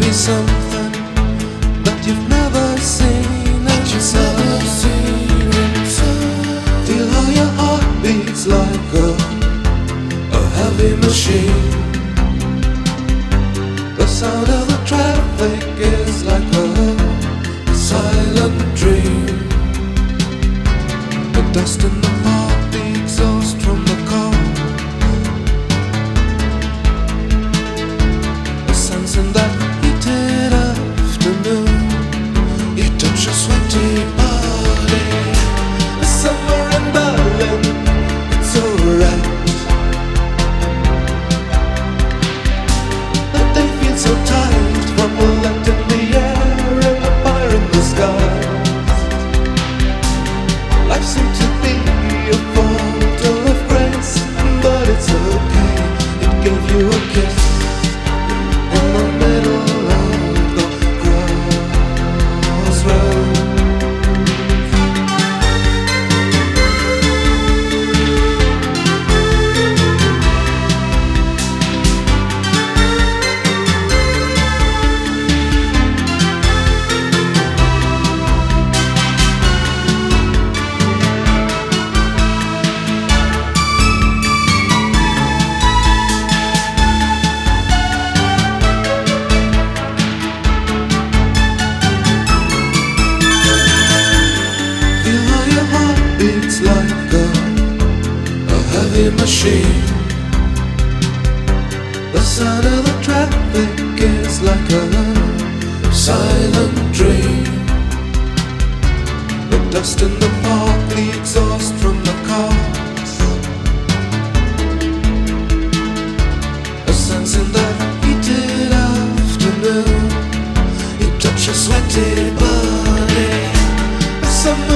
me something that you've never seen. Feel how your heart beats like a heavy machine. The sound of the traffic is like a silent dream. The dust in the park, the exhaust from the car, the sense in that heated afternoon. You touch your sweaty body. The summer in Berlin, it's alright. The day feels so tight from the light in the air and the fire in the sky. Life seems to be a photo of grace, but it's okay. It gave you a kiss in the middle of the crossroads. It's like a heavy machine. The sound of the traffic is like a silent dream. The dust in the park, the exhaust from the cars, a sense in that heated afternoon. You touch your sweaty body. Summer